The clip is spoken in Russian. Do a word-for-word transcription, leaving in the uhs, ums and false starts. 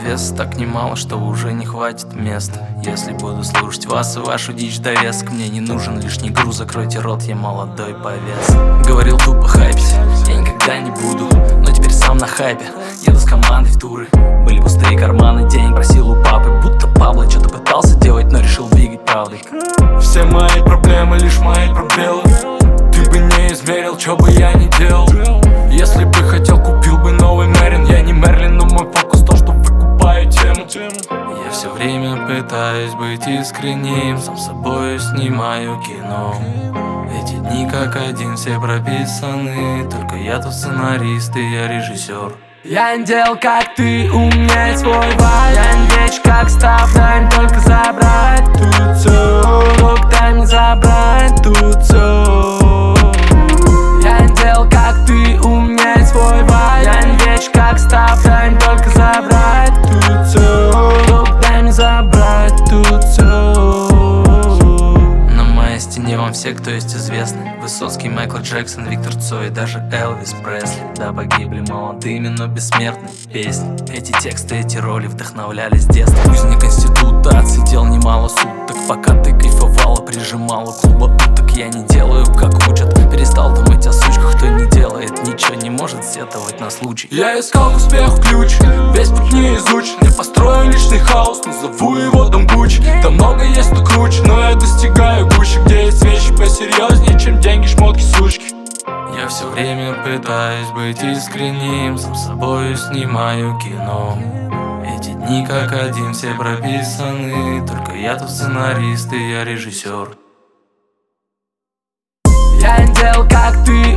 Вес так немало, что уже не хватит места. Если буду слушать вас и вашу дичь довеск, мне не нужен лишний груз, закройте рот, я молодой повес. Говорил тупо хайпить, я никогда не буду, но теперь сам на хайпе. Еду с командой в туры, были пустые карманы, денег просил у папы, будто Пабло что-то пытался делать, но решил двигать правдой. Все мои проблемы лишь мои пробелы. Ты бы не измерил, что бы я ни делал. Если бы хотел, купил бы новый Мэрин. Я не Мерлин, но мой фокус то, что выкупаю тему. Я все время пытаюсь быть искренним, сам с собой снимаю кино. Эти дни как один, все прописаны, только я тут сценарист и я режиссер. Я не делал как ты, у меня есть свой вайб. Я не веч как став, дай им только забрать тут все. Только дай мне забрать тут все. Я не делал как ты, у меня есть свой вайб. Я не веч как став, дай им только забрать тут все. Только дай мне забрать тут все. На моей стене вам все, кто есть известны: Высоцкий, Майкл Джексон, Виктор Цой, даже Элвис Пресли. Да, погибли молодыми, но бессмертны песни. Эти тексты, эти роли вдохновляли с детства. Узник института отсидел немало суток, пока ты кайфовала, прижимала клуба уток. Я не делаю, как учат, перестал думать о сучках. Кто не делает ничего, не может сетовать на случай. Я искал к успеху ключ, весь путь не изучен. Я построю личный хаос, назову его дом Гуч. Там много есть, кто круче, но я достигаю гуще, где есть вещи посерьезнее, чем деньги, шмотки, сучки. Я все время пытаюсь быть искренним, сам с собой снимаю кино. Эти дни как один, все прописаны, только я тут сценарист и я режиссер. Я не делал как ты,